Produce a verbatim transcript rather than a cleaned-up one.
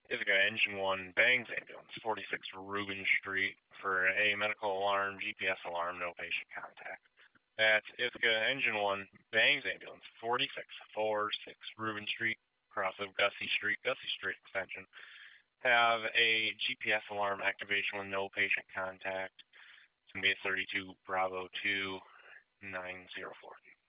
Ithaca Engine one Bangs Ambulance, forty-six Rubin Street, for a medical alarm, G P S alarm, no patient contact. That's Ithaca Engine one Bangs Ambulance, forty-six forty-six Rubin Street, across of Gussie Street, Gussie Street Extension. Have a G P S alarm activation with no patient contact. It's going to be a thirty-two Bravo two nine zero four.